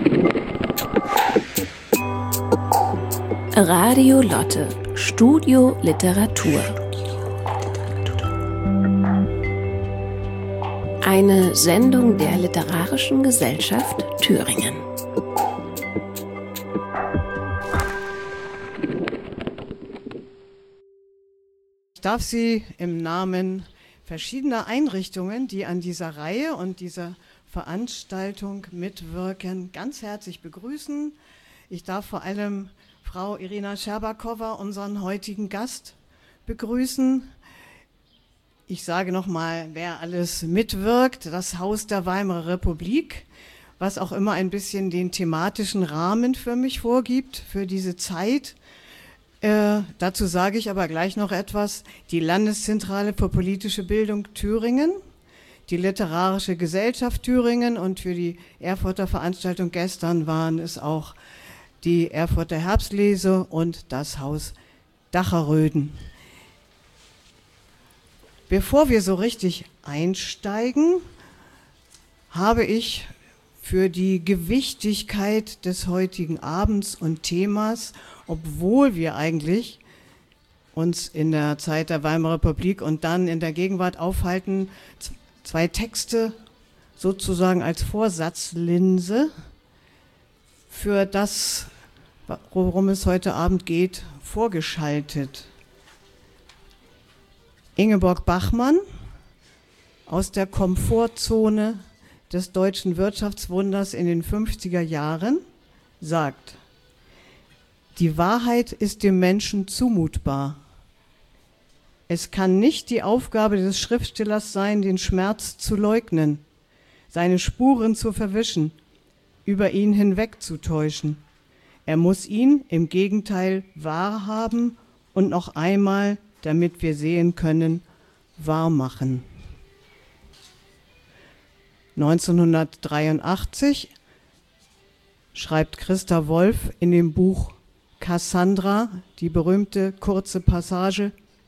Radio Lotte, Studio Literatur. Eine Sendung der Literarischen Gesellschaft Thüringen. Ich darf Sie im Namen verschiedener Einrichtungen, die an dieser Reihe und dieser Veranstaltung mitwirken, ganz herzlich begrüßen. Ich darf vor allem Frau Irina Scherbakowa, unseren heutigen Gast, begrüßen. Ich sage nochmal, wer alles mitwirkt: das Haus der Weimarer Republik, was auch immer ein bisschen den thematischen Rahmen für mich vorgibt, für diese Zeit. Dazu sage ich aber gleich noch etwas. Die Landeszentrale für politische Bildung Thüringen, die Literarische Gesellschaft Thüringen, und für die Erfurter Veranstaltung gestern waren es auch die Erfurter Herbstlese und das Haus Dacheröden. Bevor wir so richtig einsteigen, habe ich für die Gewichtigkeit des heutigen Abends und Themas, obwohl wir eigentlich uns in der Zeit der Weimarer Republik und dann in der Gegenwart aufhalten, zwei Texte sozusagen als Vorsatzlinse für das, worum es heute Abend geht, vorgeschaltet. Ingeborg Bachmann aus der Komfortzone des deutschen Wirtschaftswunders in den 50er Jahren sagt: Die Wahrheit ist dem Menschen zumutbar. Es kann nicht die Aufgabe des Schriftstellers sein, den Schmerz zu leugnen, seine Spuren zu verwischen, über ihn hinwegzutäuschen. Er muss ihn im Gegenteil wahrhaben und noch einmal, damit wir sehen können, wahrmachen. 1983 schreibt Christa Wolf in dem Buch Cassandra die berühmte kurze Passage: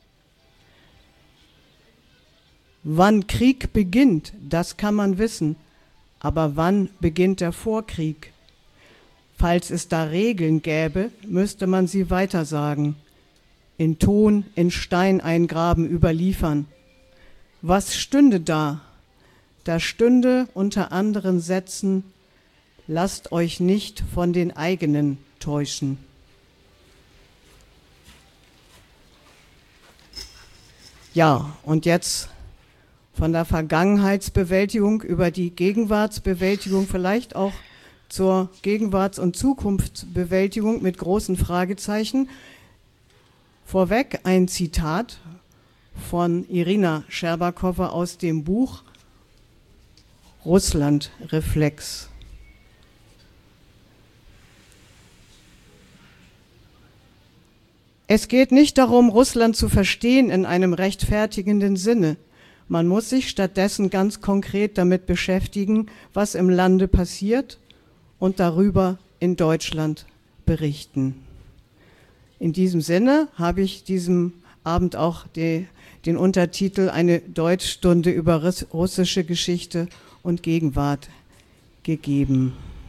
Wann Krieg beginnt, das kann man wissen, aber wann beginnt der Vorkrieg? Falls es da Regeln gäbe, müsste man sie weitersagen, in Ton, in Stein eingraben, überliefern. Was stünde da? Da stünde unter anderen Sätzen: Lasst euch nicht von den eigenen täuschen. Ja, und jetzt von der Vergangenheitsbewältigung über die Gegenwartsbewältigung, vielleicht auch zur Gegenwarts- und Zukunftsbewältigung mit großen Fragezeichen. Vorweg ein Zitat von Irina Scherbakowa aus dem Buch Russlandreflex. Es geht nicht darum, Russland zu verstehen in einem rechtfertigenden Sinne. Man muss sich stattdessen ganz konkret damit beschäftigen, was im Lande passiert, und darüber in Deutschland berichten. In diesem Sinne habe ich diesem Abend auch den Untertitel Eine Deutschstunde über russische Geschichte und Gegenwart gegeben.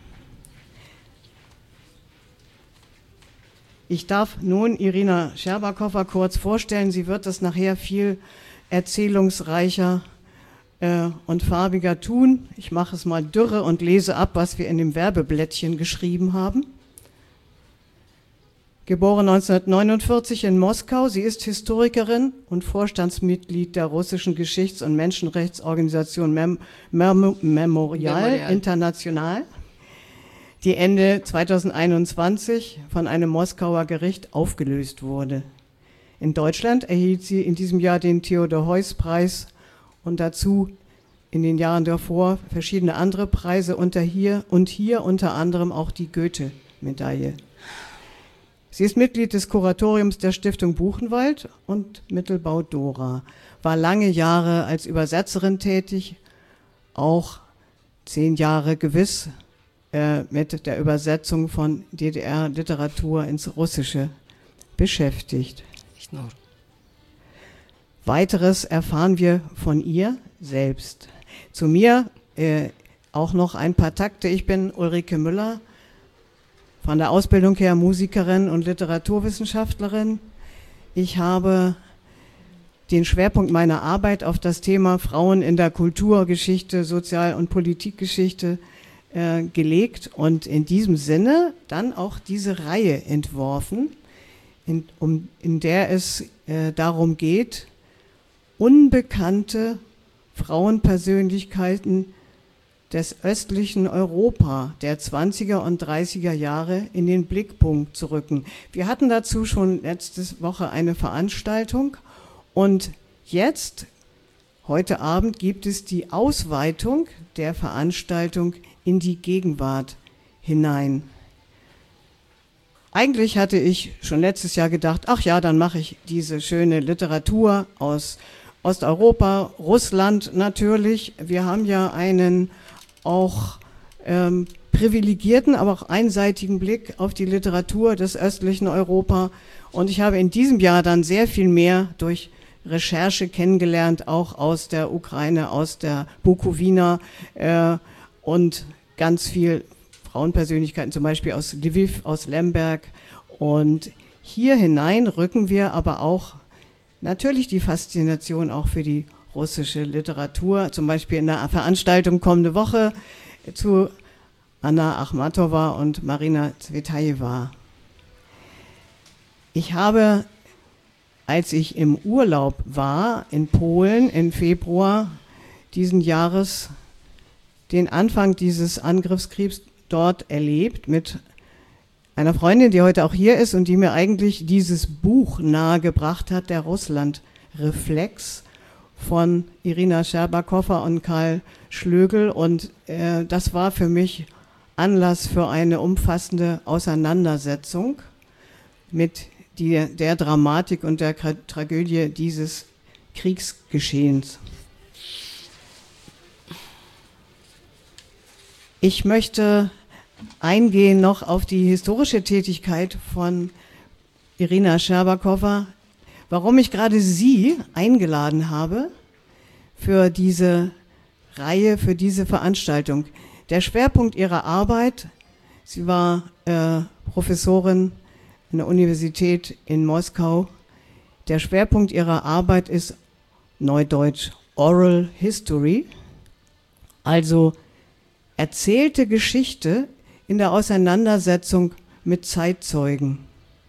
Ich darf nun Irina Scherbakowa kurz vorstellen. Sie wird das nachher viel erzählungsreicher und farbiger tun. Ich mache es mal dürre und lese ab, was wir in dem Werbeblättchen geschrieben haben. Geboren 1949 in Moskau, sie ist Historikerin und Vorstandsmitglied der russischen Geschichts- und Menschenrechtsorganisation Memorial International, die Ende 2021 von einem Moskauer Gericht aufgelöst wurde. In Deutschland erhielt sie in diesem Jahr den Theodor-Heuss-Preis und dazu in den Jahren davor verschiedene andere Preise, hier unter anderem auch die Goethe-Medaille. Sie ist Mitglied des Kuratoriums der Stiftung Buchenwald und Mittelbau Dora, war lange Jahre als Übersetzerin tätig, auch 10 Jahre gewiss mit der Übersetzung von DDR-Literatur ins Russische beschäftigt. Nicht nur. Weiteres erfahren wir von ihr selbst. Zu mir auch noch ein paar Takte. Ich bin Ulrike Müller, von der Ausbildung her Musikerin und Literaturwissenschaftlerin. Ich habe den Schwerpunkt meiner Arbeit auf das Thema Frauen in der Kulturgeschichte, Sozial- und Politikgeschichte gelegt und in diesem Sinne dann auch diese Reihe entworfen, in der es darum geht, unbekannte Frauenpersönlichkeiten des östlichen Europa der 20er und 30er Jahre in den Blickpunkt zu rücken. Wir hatten dazu schon letzte Woche eine Veranstaltung und jetzt, heute Abend, gibt es die Ausweitung der Veranstaltung in die Gegenwart hinein. Eigentlich hatte ich schon letztes Jahr gedacht, ach ja, dann mache ich diese schöne Literatur aus Osteuropa, Russland natürlich. Wir haben ja einen auch privilegierten, aber auch einseitigen Blick auf die Literatur des östlichen Europa. Und ich habe in diesem Jahr dann sehr viel mehr durch Recherche kennengelernt, auch aus der Ukraine, aus der Bukowina und ganz viel Frauenpersönlichkeiten, zum Beispiel aus Lviv, aus Lemberg. Und hier hinein rücken wir aber auch natürlich die Faszination auch für die russische Literatur, zum Beispiel in der Veranstaltung kommende Woche zu Anna Achmatova und Marina Zvetajewa. Ich habe, als ich im Urlaub war in Polen im Februar diesen Jahres, den Anfang dieses Angriffskriegs dort erlebt mit einer Freundin, die heute auch hier ist und die mir eigentlich dieses Buch nahegebracht hat, der Russland-Reflex von Irina Scherbakowa und Karl Schlögel. Und das war für mich Anlass für eine umfassende Auseinandersetzung mit der Dramatik und der Tragödie dieses Kriegsgeschehens. Ich möchte eingehen noch auf die historische Tätigkeit von Irina Scherbakowa, warum ich gerade sie eingeladen habe für diese Reihe, für diese Veranstaltung. Der Schwerpunkt ihrer Arbeit, sie war Professorin an der Universität in Moskau, der Schwerpunkt ihrer Arbeit ist Neudeutsch Oral History, also erzählte Geschichte in der Auseinandersetzung mit Zeitzeugen.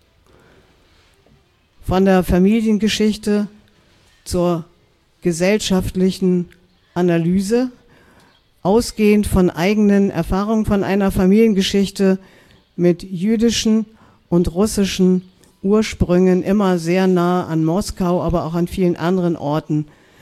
Von der Familiengeschichte zur gesellschaftlichen Analyse, ausgehend von eigenen Erfahrungen von einer Familiengeschichte mit jüdischen und russischen Ursprüngen, immer sehr nah an Moskau, aber auch an vielen anderen Orten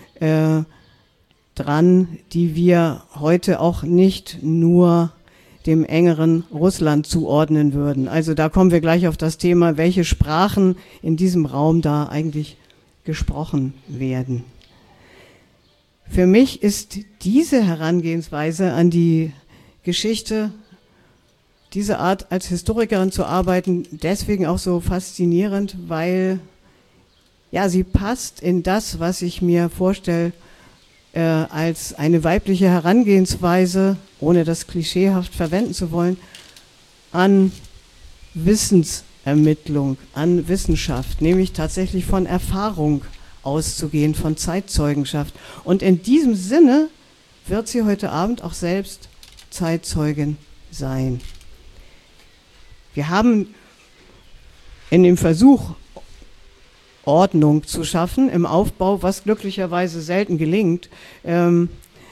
dran, die wir heute auch nicht nur dem engeren Russland zuordnen würden. Also da kommen wir gleich auf das Thema, welche Sprachen in diesem Raum da eigentlich gesprochen werden. Für mich ist diese Herangehensweise an die Geschichte, diese Art als Historikerin zu arbeiten, deswegen auch so faszinierend, weil ja, sie passt in das, was ich mir vorstelle, als eine weibliche Herangehensweise, ohne das klischeehaft verwenden zu wollen, an Wissensermittlung, an Wissenschaft, nämlich tatsächlich von Erfahrung auszugehen, von Zeitzeugenschaft. Und in diesem Sinne wird sie heute Abend auch selbst Zeitzeugin sein. Wir haben in dem Versuch, Ordnung zu schaffen im Aufbau, was glücklicherweise selten gelingt, 3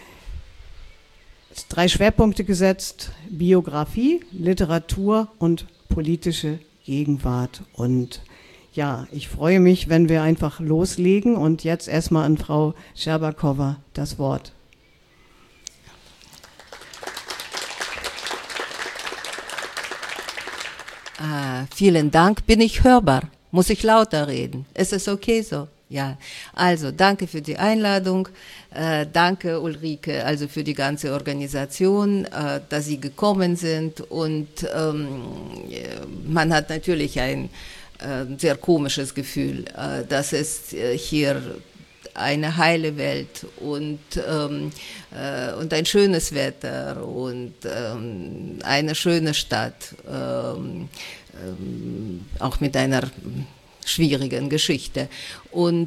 Schwerpunkte gesetzt: Biografie, Literatur und politische Gegenwart. Und ja, ich freue mich, wenn wir einfach loslegen und jetzt erstmal an Frau Scherbakowa das Wort. Vielen Dank. Bin ich hörbar? Muss ich lauter reden? Ist es okay so? Ja, also danke für die Einladung, danke Ulrike, also für die ganze Organisation, dass Sie gekommen sind, und man hat natürlich ein sehr komisches Gefühl, dass es hier eine heile Welt und ein schönes Wetter und eine schöne Stadt, auch mit einer schwierigen Geschichte. Und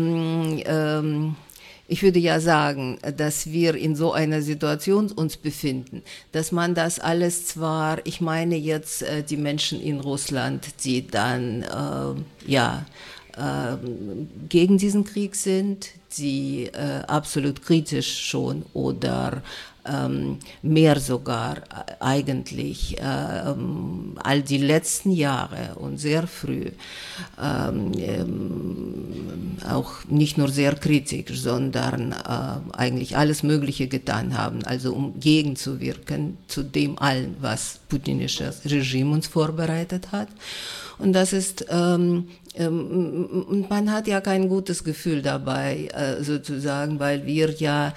ich würde ja sagen, dass wir in so einer Situation uns befinden, dass man das alles zwar, ich meine jetzt die Menschen in Russland, die dann gegen diesen Krieg sind, die absolut kritisch schon oder mehr sogar eigentlich all die letzten Jahre und sehr früh auch nicht nur sehr kritisch, sondern eigentlich alles Mögliche getan haben, also um gegenzuwirken zu dem allen, was putinisches Regime uns vorbereitet hat. Und das ist, man hat ja kein gutes Gefühl dabei, sozusagen, weil wir ja,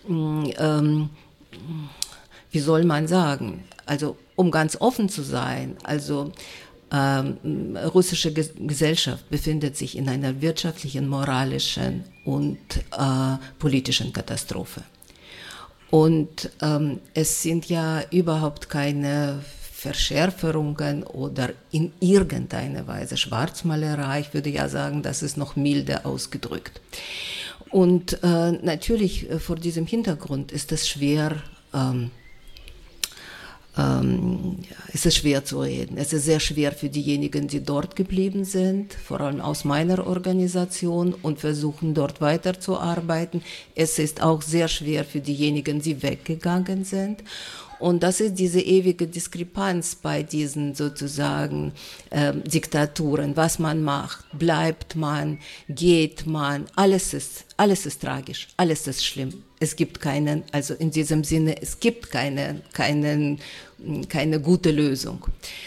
wie soll man sagen, also um ganz offen zu sein, also russische Gesellschaft befindet sich in einer wirtschaftlichen, moralischen und politischen Katastrophe. Und es sind ja überhaupt keine Verschärferungen oder in irgendeiner Weise Schwarzmalerei. Ich würde ja sagen, das ist noch milder ausgedrückt. Und natürlich vor diesem Hintergrund ist es schwer, es ist schwer zu reden. Es ist sehr schwer für diejenigen, die dort geblieben sind, vor allem aus meiner Organisation und versuchen dort weiterzuarbeiten. Es ist auch sehr schwer für diejenigen, die weggegangen sind. Und das ist diese ewige Diskrepanz bei diesen sozusagen Diktaturen. Was man macht, bleibt man, geht man, alles ist tragisch, alles ist schlimm. Es gibt keinen, also in diesem Sinne, es gibt keine gute Lösung.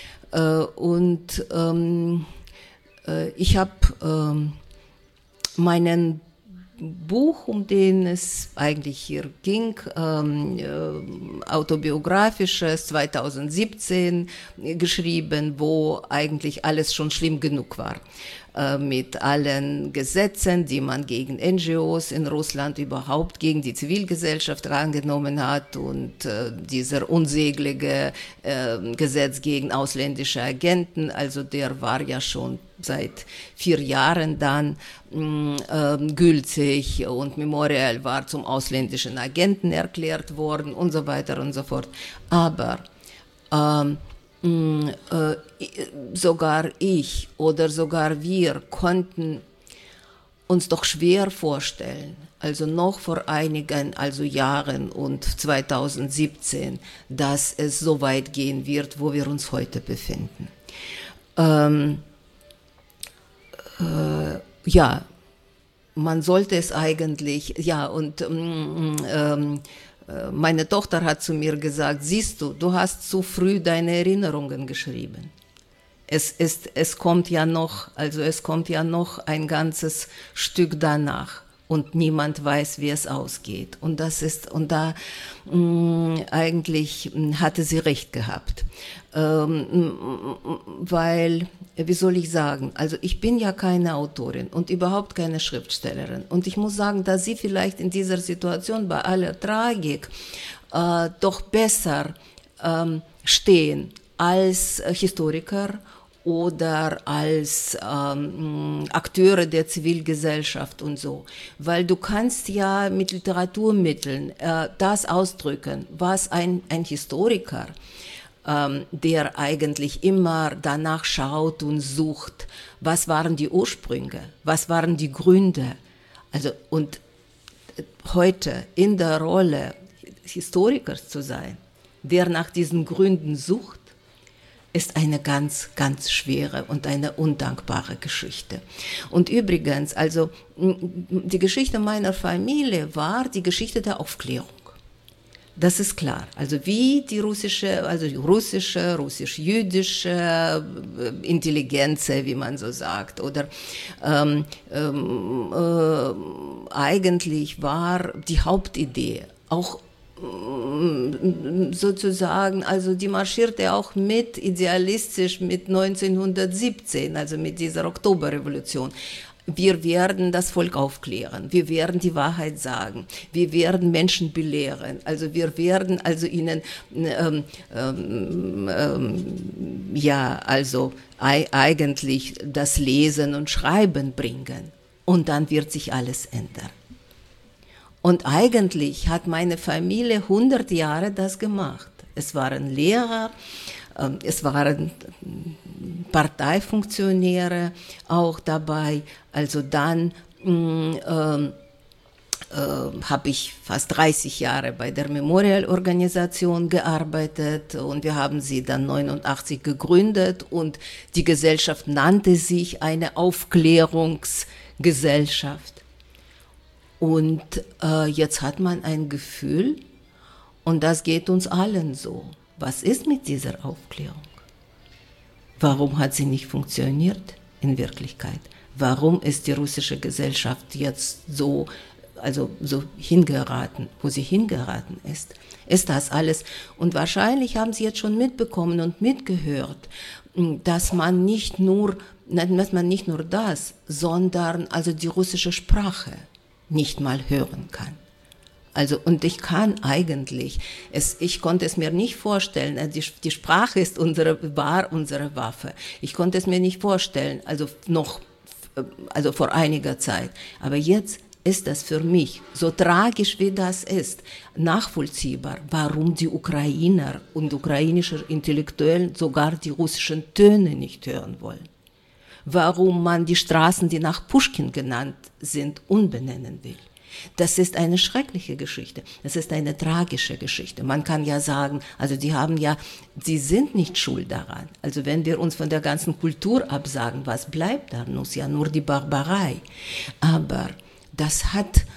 Ich habe meinen Buch, um den es eigentlich hier ging, autobiografisches, 2017 geschrieben, wo eigentlich alles schon schlimm genug war. Mit allen Gesetzen, die man gegen NGOs in Russland überhaupt, gegen die Zivilgesellschaft angenommen hat und dieser unsägliche Gesetz gegen ausländische Agenten, also der war ja schon seit 4 Jahren dann gültig und Memorial war zum ausländischen Agenten erklärt worden und so weiter und so fort. Aber sogar ich oder sogar wir konnten uns doch schwer vorstellen, also noch vor einigen Jahren und 2017, dass es so weit gehen wird, wo wir uns heute befinden. Ja, man sollte es eigentlich, ja, und meine Tochter hat zu mir gesagt, siehst du hast zu früh deine Erinnerungen geschrieben. Es kommt ja noch ein ganzes Stück danach und niemand weiß, wie es ausgeht. Und eigentlich hatte sie recht gehabt. Weil, wie soll ich sagen, also ich bin ja keine Autorin und überhaupt keine Schriftstellerin. Und ich muss sagen, dass sie vielleicht in dieser Situation bei aller Tragik doch besser stehen als Historiker oder als Akteure der Zivilgesellschaft und so. Weil du kannst ja mit Literaturmitteln das ausdrücken, was ein Historiker, der eigentlich immer danach schaut und sucht, was waren die Ursprünge, was waren die Gründe. Also, und heute in der Rolle Historikers zu sein, der nach diesen Gründen sucht, ist eine ganz, ganz schwere und eine undankbare Geschichte. Und übrigens, also die Geschichte meiner Familie war die Geschichte der Aufklärung. Das ist klar. Also wie die russisch-jüdische Intelligenz, wie man so sagt, oder eigentlich war die Hauptidee auch sozusagen, also die marschierte auch mit idealistisch mit 1917, also mit dieser Oktoberrevolution. wir werden das Volk aufklären, wir werden die Wahrheit sagen, wir werden Menschen belehren, also wir werden also ihnen eigentlich das Lesen und Schreiben bringen. Und dann wird sich alles ändern. Und eigentlich hat meine Familie 100 Jahre das gemacht. Es waren Lehrer, es waren Parteifunktionäre auch dabei. Also dann habe ich fast 30 Jahre bei der Memorial-Organisation gearbeitet und wir haben sie dann 1989 gegründet und die Gesellschaft nannte sich eine Aufklärungsgesellschaft. Und jetzt hat man ein Gefühl, und das geht uns allen so. Was ist mit dieser Aufklärung? Warum hat sie nicht funktioniert in Wirklichkeit? Warum ist die russische Gesellschaft jetzt so hingeraten, wo sie hingeraten ist? Ist das alles? Und wahrscheinlich haben Sie jetzt schon mitbekommen und mitgehört, dass man nicht nur das, sondern also die russische Sprache nicht mal hören kann. Also, und ich kann eigentlich, ich konnte es mir nicht vorstellen, die Sprache war unsere Waffe. Ich konnte es mir nicht vorstellen, also vor einiger Zeit. Aber jetzt ist das für mich, so tragisch wie das ist, nachvollziehbar, warum die Ukrainer und ukrainische Intellektuellen sogar die russischen Töne nicht hören wollen. Warum man die Straßen, die nach Puschkin genannt sind, umbenennen will. Das ist eine schreckliche Geschichte. Das ist eine tragische Geschichte. Man kann ja sagen, also sie sind nicht schuld daran. Also wenn wir uns von der ganzen Kultur absagen, was bleibt da? Ja, nur die Barbarei. Aber das hat,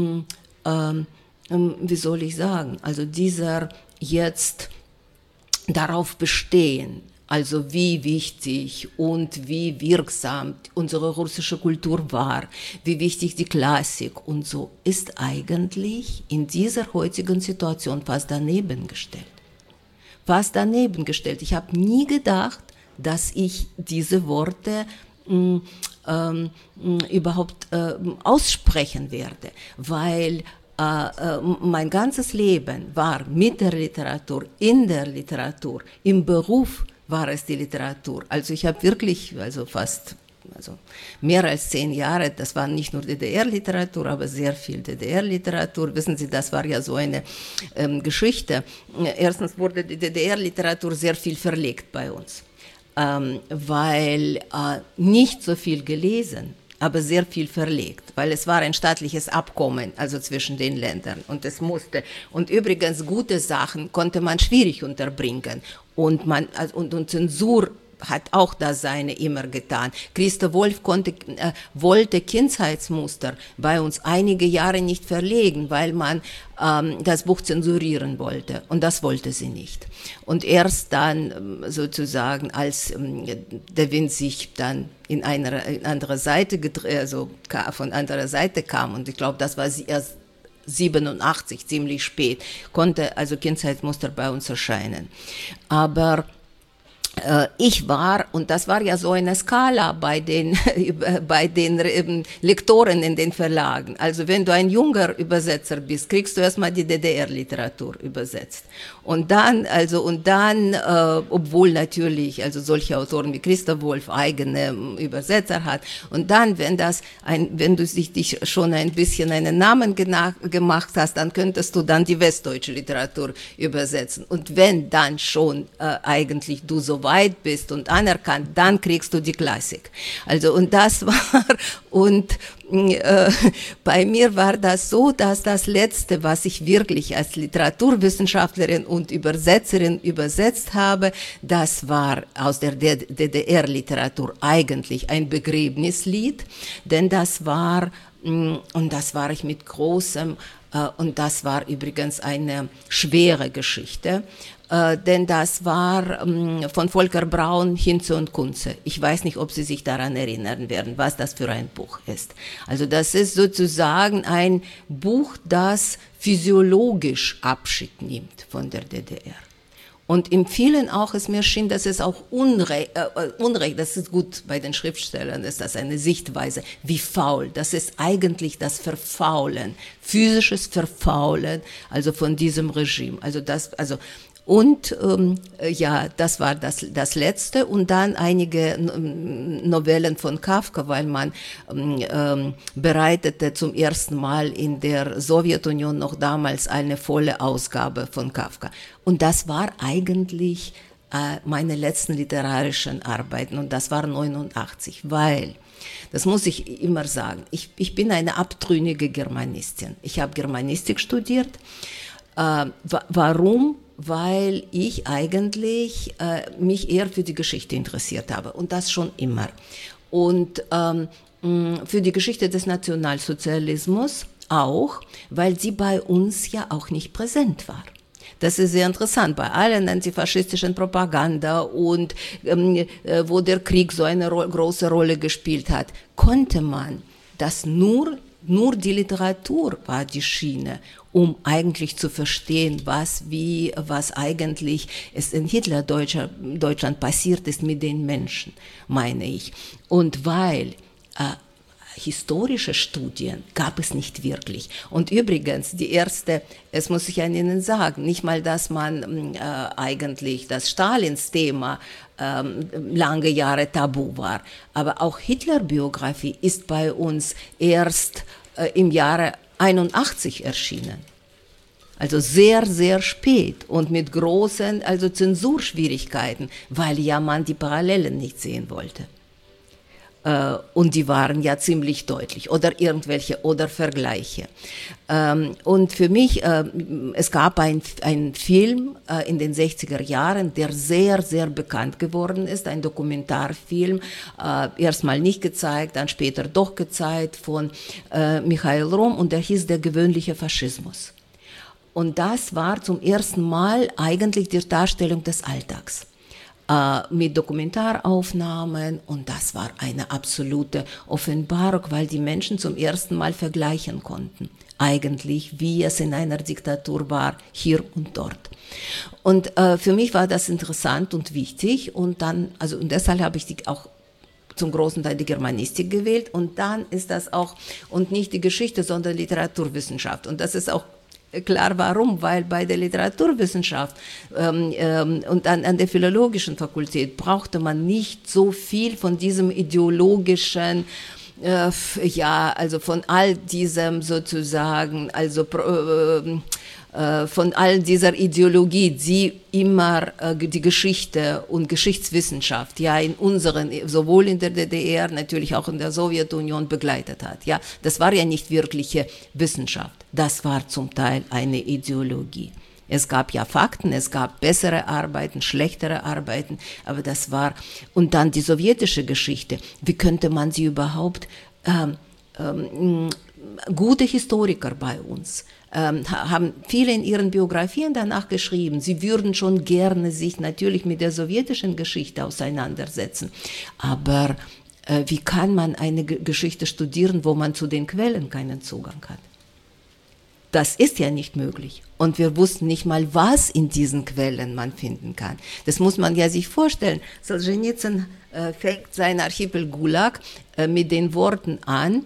wie soll ich sagen, also dieser jetzt darauf bestehen, also wie wichtig und wie wirksam unsere russische Kultur war, wie wichtig die Klassik und so, ist eigentlich in dieser heutigen Situation fast daneben gestellt. Fast daneben gestellt. Ich habe nie gedacht, dass ich diese Worte überhaupt aussprechen werde, weil mein ganzes Leben war mit der Literatur, in der Literatur, im Beruf war es die Literatur. Also ich habe wirklich, mehr als 10 Jahre, das war nicht nur DDR-Literatur, aber sehr viel DDR-Literatur. Wissen Sie, das war ja so eine Geschichte. Erstens wurde die DDR-Literatur sehr viel verlegt bei uns, weil nicht so viel gelesen, aber sehr viel verlegt, weil es war ein staatliches Abkommen, also zwischen den Ländern, und es musste. Und übrigens gute Sachen konnte man schwierig unterbringen, und Zensur hat auch das Seine immer getan. Christa Wolf wollte Kindheitsmuster bei uns einige Jahre nicht verlegen, weil man das Buch zensurieren wollte, und das wollte sie nicht. Und erst dann sozusagen, als der Wind sich dann in andere Seite von anderer Seite kam, und ich glaube, das war erst 87, ziemlich spät, konnte also Kindheitsmuster bei uns erscheinen. Aber ich war, und das war ja so eine Skala bei den Lektoren in den Verlagen. Also wenn du ein junger Übersetzer bist, kriegst du erstmal die DDR-Literatur übersetzt. Und dann, obwohl natürlich, also solche Autoren wie Christa Wolf eigene Übersetzer hat. Und dann, wenn du dich schon ein bisschen einen Namen gemacht hast, dann könntest du dann die westdeutsche Literatur übersetzen. Und wenn dann schon eigentlich du so weit bist und anerkannt, dann kriegst du die Klassik. Also, und das war, bei mir war das so, dass das Letzte, was ich wirklich als Literaturwissenschaftlerin und Übersetzerin übersetzt habe, das war aus der DDR-Literatur eigentlich ein Begräbnislied, denn das war ich mit großem, und das war übrigens eine schwere Geschichte, denn das war von Volker Braun, Hinze und Kunze. Ich weiß nicht, ob Sie sich daran erinnern werden, was das für ein Buch ist. Also das ist sozusagen ein Buch, das physiologisch Abschied nimmt von der DDR. Und im vielen auch, es mir schien, dass es auch Unrecht, das ist gut bei den Schriftstellern, ist das eine Sichtweise, wie faul, das ist eigentlich das Verfaulen, physisches Verfaulen, also von diesem Regime, und das war das Letzte und dann einige Novellen von Kafka, weil man bereitete zum ersten Mal in der Sowjetunion noch damals eine volle Ausgabe von Kafka. Und das war eigentlich meine letzten literarischen Arbeiten und das war 89, weil, das muss ich immer sagen, ich bin eine abtrünnige Germanistin. Ich habe Germanistik studiert. Warum? Weil ich eigentlich mich eher für die Geschichte interessiert habe und das schon immer. Und für die Geschichte des Nationalsozialismus auch, weil sie bei uns ja auch nicht präsent war. Das ist sehr interessant. Bei allen antifaschistischen Propaganda und wo der Krieg so eine große Rolle gespielt hat, konnte man das nur die Literatur war die Schiene, um eigentlich zu verstehen, was eigentlich es in Hitler-Deutschland passiert ist mit den Menschen, meine ich. Und weil historische Studien gab es nicht wirklich. Und übrigens, die erste, es muss ich an Ihnen sagen, nicht mal, dass man eigentlich das Stalins-Thema lange Jahre tabu war, aber auch Hitler-Biografie ist bei uns erst im Jahre 81 erschienen. Also sehr, sehr spät und mit großen Zensurschwierigkeiten, weil ja man die Parallelen nicht sehen wollte. Und die waren ja ziemlich deutlich oder irgendwelche oder Vergleiche. Und für mich, es gab einen Film in den 60er Jahren, der sehr, sehr bekannt geworden ist, ein Dokumentarfilm, erstmal nicht gezeigt, dann später doch gezeigt von Michael Rohm und der hieß Der gewöhnliche Faschismus. Und das war zum ersten Mal eigentlich die Darstellung des Alltags. Mit Dokumentaraufnahmen und das war eine absolute Offenbarung, weil die Menschen zum ersten Mal vergleichen konnten, eigentlich wie es in einer Diktatur war, hier und dort. Und für mich war das interessant und wichtig und dann, und deshalb habe ich auch zum großen Teil die Germanistik gewählt und dann ist das auch, und nicht die Geschichte, sondern Literaturwissenschaft und das ist auch klar, warum? Weil bei der Literaturwissenschaft und an der Philologischen Fakultät brauchte man nicht so viel von diesem ideologischen, von all diesem sozusagen, von all dieser Ideologie, die immer die Geschichte und Geschichtswissenschaft ja sowohl in der DDR, natürlich auch in der Sowjetunion begleitet hat. Ja, das war ja nicht wirkliche Wissenschaft, das war zum Teil eine Ideologie. Es gab ja Fakten, es gab bessere Arbeiten, schlechtere Arbeiten, aber das war, und dann die sowjetische Geschichte, wie könnte man sie überhaupt, gute Historiker bei uns, haben viele in ihren Biografien danach geschrieben, sie würden schon gerne sich natürlich mit der sowjetischen Geschichte auseinandersetzen, aber wie kann man eine Geschichte studieren, wo man zu den Quellen keinen Zugang hat? Das ist ja nicht möglich. Und wir wussten nicht mal, was in diesen Quellen man finden kann. Das muss man ja sich vorstellen. Solzhenitsyn fängt sein Archipel Gulag mit den Worten an,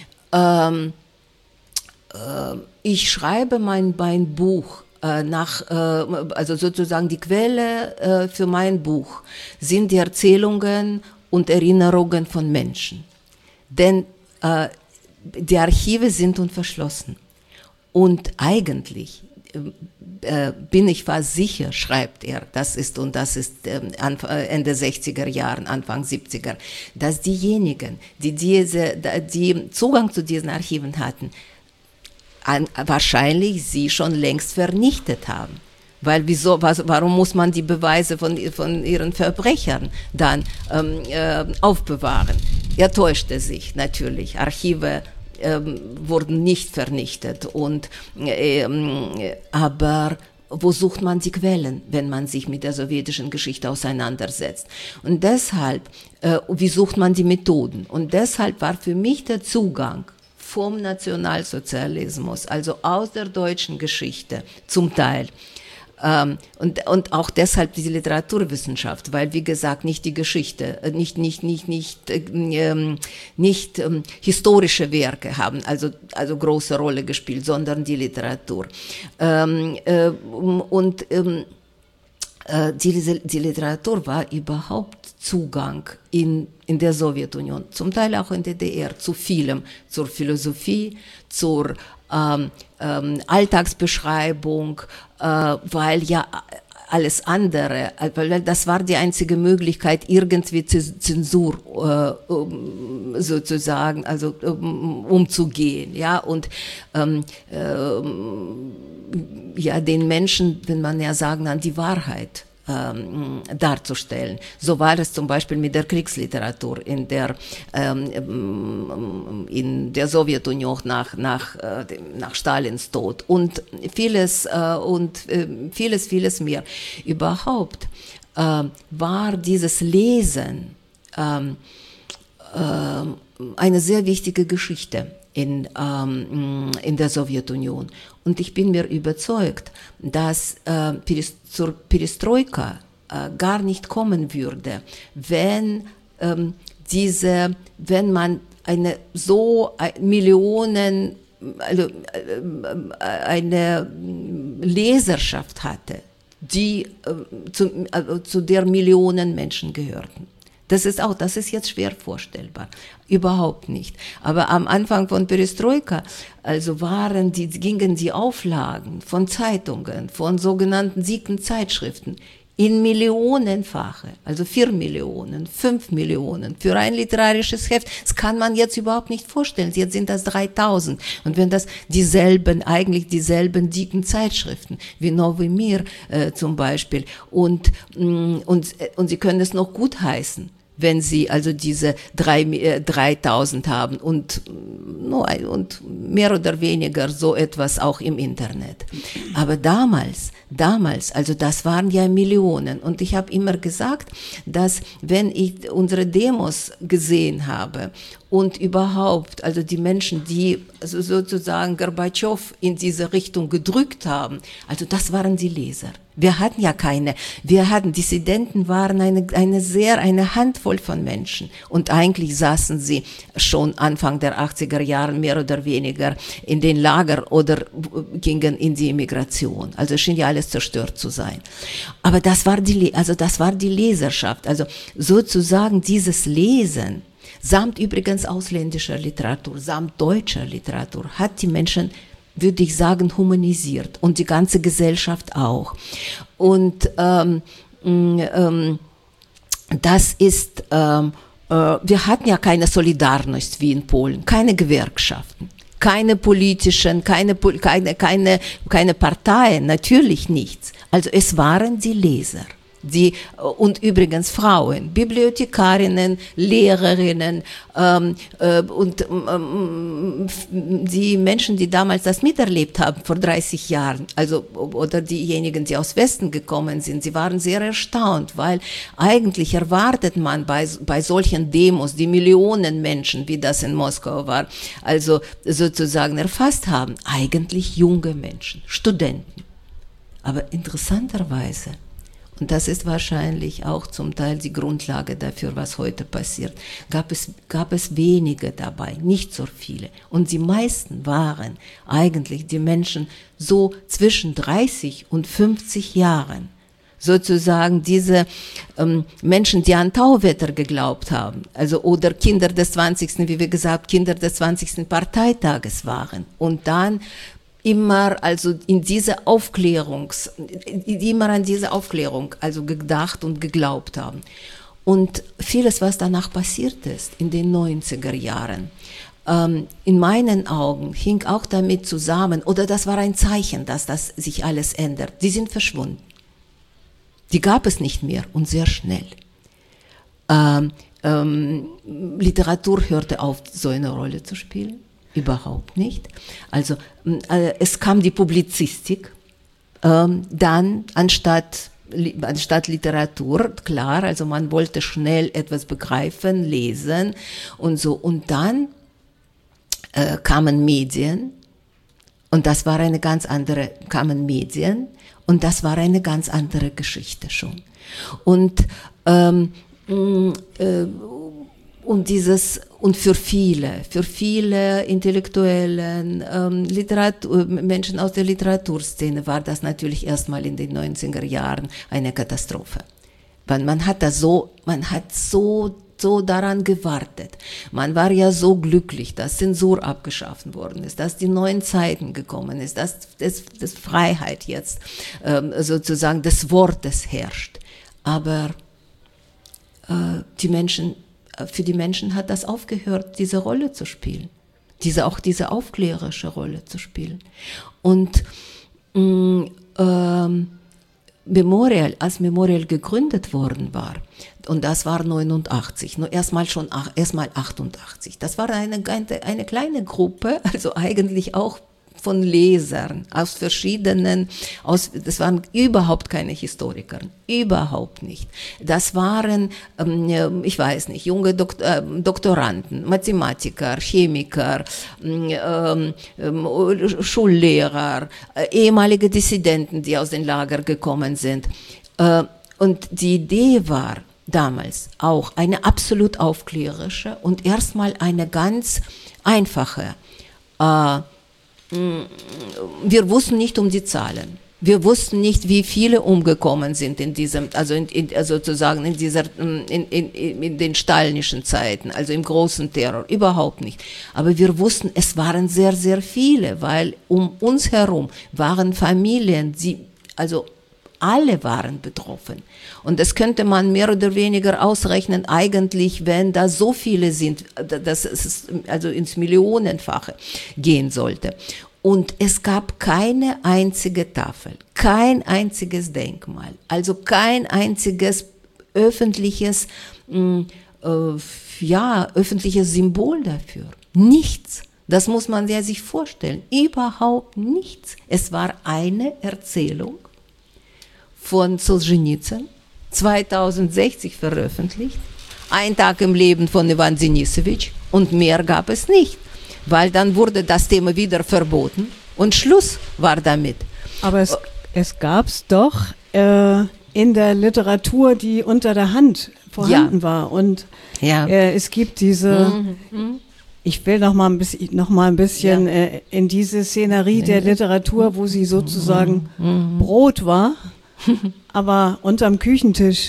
ich schreibe mein Buch sozusagen die Quelle für mein Buch sind die Erzählungen und Erinnerungen von Menschen. Denn die Archive sind unverschlossen. Und eigentlich bin ich fast sicher, schreibt er, das ist Ende 60er Jahren, Anfang 70er, dass diejenigen, die Zugang zu diesen Archiven hatten, wahrscheinlich sie schon längst vernichtet haben. Weil warum muss man die Beweise von ihren Verbrechern dann aufbewahren? Er täuschte sich natürlich. Archive wurden nicht vernichtet. Aber wo sucht man die Quellen, wenn man sich mit der sowjetischen Geschichte auseinandersetzt? Und deshalb, wie sucht man die Methoden? Und deshalb war für mich der Zugang vom Nationalsozialismus, also aus der deutschen Geschichte zum Teil, Und auch deshalb die Literaturwissenschaft, weil, wie gesagt, nicht die Geschichte, nicht historische Werke haben also große Rolle gespielt, sondern die Literatur. Die Literatur war überhaupt Zugang in der Sowjetunion, zum Teil auch in der DDR, zu vielem, zur Philosophie, zur Alltagsbeschreibung, weil ja alles andere, weil das war die einzige Möglichkeit, irgendwie Zensur sozusagen, also umzugehen, ja, und ja, den Menschen, wenn man ja sagen kann, die Wahrheit darzustellen. So war es zum Beispiel mit der Kriegsliteratur in der Sowjetunion nach Stalins Tod und vieles mehr. Überhaupt war dieses Lesen eine sehr wichtige Geschichte in der Sowjetunion. Und ich bin mir überzeugt, dass zur Perestroika gar nicht kommen würde, wenn man eine Leserschaft hatte, die zu der Millionen Menschen gehörten. Das ist jetzt schwer vorstellbar. Überhaupt nicht. Aber am Anfang von Perestroika, also gingen die Auflagen von Zeitungen, von sogenannten siebten Zeitschriften in Millionenfache, also 4 Millionen, 5 Millionen für ein literarisches Heft. Das kann man jetzt überhaupt nicht vorstellen. Jetzt sind das 3000. Und wenn das dieselben dicken Zeitschriften, wie Nowy Mir zum Beispiel, und sie können es noch gutheißen, wenn sie also diese 3000 haben und mehr oder weniger so etwas auch im Internet. Aber damals, also das waren ja Millionen. Und ich habe immer gesagt, dass wenn ich unsere Demos gesehen habe und überhaupt, also die Menschen, die also sozusagen Gorbatschow in diese Richtung gedrückt haben, also das waren die Leser. Dissidenten waren eine Handvoll von Menschen. Und eigentlich saßen sie schon Anfang der 80er Jahre mehr oder weniger in den Lager oder gingen in die Emigration. Also schien ja alles zerstört zu sein. Aber das war die Leserschaft. Also sozusagen dieses Lesen, samt übrigens ausländischer Literatur, samt deutscher Literatur, hat die Menschen, würde ich sagen, humanisiert und die ganze Gesellschaft auch. Und das ist, wir hatten ja keine Solidarność wie in Polen, keine Gewerkschaften, keine politischen, keine Parteien, natürlich nichts. Also es waren die Leser. Und übrigens Frauen, Bibliothekarinnen, Lehrerinnen und die Menschen, die damals das miterlebt haben, vor 30 Jahren, also oder diejenigen, die aus Westen gekommen sind, sie waren sehr erstaunt, weil eigentlich erwartet man bei solchen Demos, die Millionen Menschen, wie das in Moskau war, also sozusagen erfasst haben, eigentlich junge Menschen, Studenten. Aber interessanterweise, und das ist wahrscheinlich auch zum Teil die Grundlage dafür, was heute passiert, gab es wenige dabei, nicht so viele. Und die meisten waren eigentlich die Menschen so zwischen 30 und 50 Jahren. Sozusagen diese Menschen, die an Tauwetter geglaubt haben, also oder Kinder des 20., wie wir gesagt, Kinder des 20. Parteitages waren. Und dann immer also immer an diese Aufklärung also gedacht und geglaubt haben. Und vieles, was danach passiert ist in den 90er Jahren, in meinen Augen hing auch damit zusammen, oder das war ein Zeichen, dass das sich alles ändert. Die sind verschwunden. Die gab es nicht mehr und sehr schnell. Literatur hörte auf, so eine Rolle zu spielen. Überhaupt nicht. Also es kam die Publizistik, dann anstatt Literatur, klar, also man wollte schnell etwas begreifen, lesen und so. Und dann kamen Medien und das war kamen Medien Und das war eine ganz andere Geschichte schon. Und für viele Intellektuellen, Menschen aus der Literaturszene war das natürlich erstmal in den 90er Jahren eine Katastrophe. Weil man hat so daran gewartet. Man war ja so glücklich, dass Zensur abgeschafft worden ist, dass die neuen Zeiten gekommen ist, dass Freiheit jetzt sozusagen des Wortes herrscht. Aber für die Menschen hat das aufgehört, diese Rolle zu spielen, diese aufklärerische Rolle zu spielen. Und als Memorial gegründet worden war, und das war 89, nur erstmal 88. Das war eine kleine Gruppe, also eigentlich auch von Lesern aus das waren überhaupt keine Historiker, überhaupt nicht. Das waren, ich weiß nicht, junge Doktoranden, Mathematiker, Chemiker, Schullehrer, ehemalige Dissidenten, die aus den Lagern gekommen sind. Und die Idee war damals auch eine absolut aufklärerische und erstmal eine ganz einfache. Wir wussten nicht um die Zahlen. Wir wussten nicht, wie viele umgekommen sind in den stalinischen Zeiten, also im großen Terror, überhaupt nicht. Aber wir wussten, es waren sehr, sehr viele, weil um uns herum waren Familien, alle waren betroffen. Und das könnte man mehr oder weniger ausrechnen, eigentlich, wenn da so viele sind, dass es also ins Millionenfache gehen sollte. Und es gab keine einzige Tafel, kein einziges Denkmal, also kein einziges öffentliches Symbol dafür. Nichts. Das muss man sich vorstellen. Überhaupt nichts. Es war eine Erzählung von Solzhenitsyn, 2060 veröffentlicht, Ein Tag im Leben von Iwan Denisowitsch, und mehr gab es nicht, weil dann wurde das Thema wieder verboten und Schluss war damit. Aber es gab es doch in der Literatur, die unter der Hand vorhanden war, und es gibt diese... Ich will noch mal ein bisschen in diese Szenerie der Literatur, wo sie sozusagen Brot war, aber unterm Küchentisch.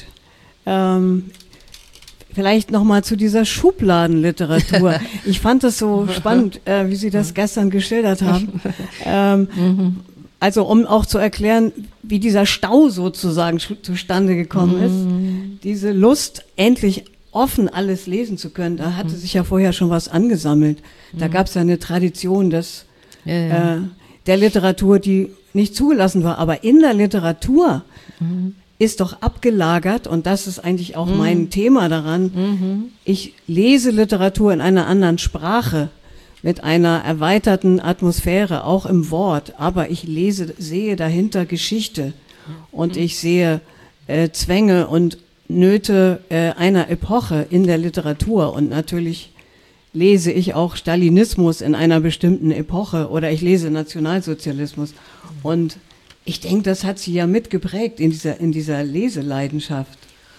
Vielleicht noch mal zu dieser Schubladenliteratur. Ich fand das so spannend, wie Sie das gestern geschildert haben. Also um auch zu erklären, wie dieser Stau sozusagen zustande gekommen ist. Diese Lust, endlich offen alles lesen zu können, da hatte sich ja vorher schon was angesammelt. Da gab es ja eine Tradition der Literatur, die nicht zugelassen war. Aber in der Literatur ist doch abgelagert, und das ist eigentlich auch mein Thema daran, ich lese Literatur in einer anderen Sprache, mit einer erweiterten Atmosphäre, auch im Wort, aber ich sehe dahinter Geschichte, und ich sehe Zwänge und Nöte einer Epoche in der Literatur, und natürlich lese ich auch Stalinismus in einer bestimmten Epoche, oder ich lese Nationalsozialismus, und ich denke, das hat sie ja mitgeprägt in dieser Leseleidenschaft.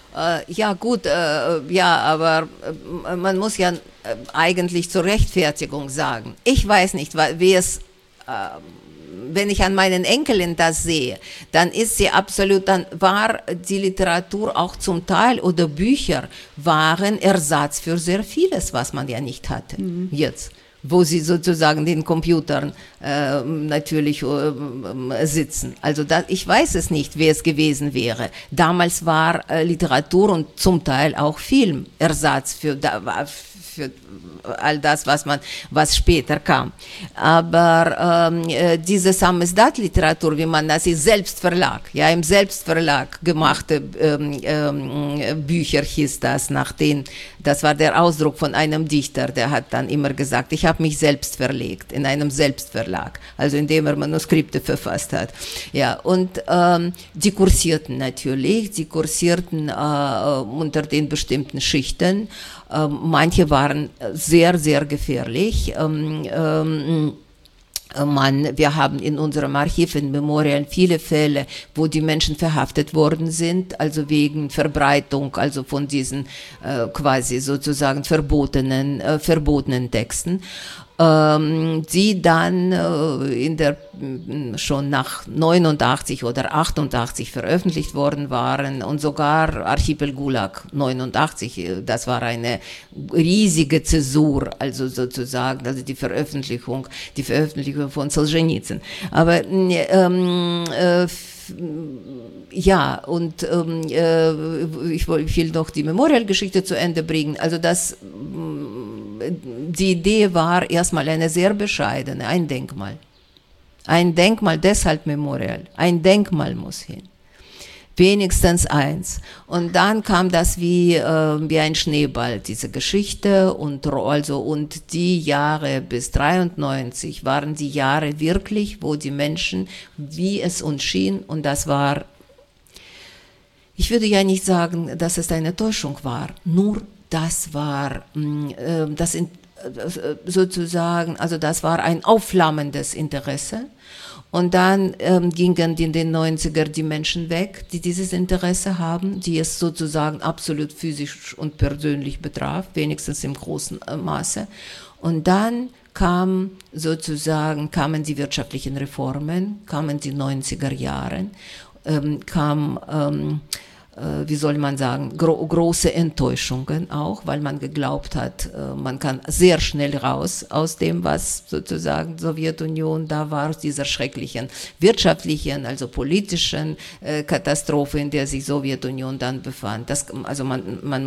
Aber man muss ja eigentlich zur Rechtfertigung sagen, ich weiß nicht, wie es... Wenn ich an meinen Enkelin das sehe, dann war die Literatur auch zum Teil, oder Bücher waren Ersatz für sehr vieles, was man ja nicht hatte jetzt, wo sie sozusagen den Computern natürlich sitzen. Also ich weiß es nicht, wie es gewesen wäre. Damals war Literatur und zum Teil auch Film Ersatz für all das, was später kam. Aber diese Samizdat-Literatur, wie man das ist, Selbstverlag, im Selbstverlag gemachte Bücher hieß das, das war der Ausdruck von einem Dichter, der hat dann immer gesagt, ich habe mich selbst verlegt, in einem Selbstverlag, also indem er Manuskripte verfasst hat. Ja, und die kursierten natürlich, unter den bestimmten Schichten. Manche waren sehr, sehr gefährlich. Wir haben in unserem Archiv in Memorial viele Fälle, wo die Menschen verhaftet worden sind, also wegen Verbreitung, also von diesen quasi sozusagen verbotenen Texten, die dann schon nach 89 oder 88 veröffentlicht worden waren, und sogar Archipel Gulag 89, das war eine riesige Zäsur, also sozusagen, also die Veröffentlichung von Solzhenitsyn. Aber ja, und ich will noch die Memorial-Geschichte zu Ende bringen. Also die Idee war erstmal eine sehr bescheidene, ein Denkmal. Ein Denkmal, deshalb Memorial. Ein Denkmal muss hin. Wenigstens eins. Und dann kam das wie ein Schneeball, diese Geschichte. Und die Jahre bis 93 waren die Jahre wirklich, wo die Menschen, wie es uns schien, und das war, ich würde ja nicht sagen, dass es eine Täuschung war, nur das war sozusagen, also das war ein aufflammendes Interesse. Und dann gingen in den 90er die Menschen weg, die dieses Interesse haben, die es sozusagen absolut physisch und persönlich betraf, wenigstens im großen Maße. Und dann kamen die wirtschaftlichen Reformen, kamen die 90er Jahre, wie soll man sagen, große Enttäuschungen auch, weil man geglaubt hat, man kann sehr schnell raus aus dem, was sozusagen Sowjetunion da war, aus dieser schrecklichen wirtschaftlichen, also politischen Katastrophe, in der sich Sowjetunion dann befand. Man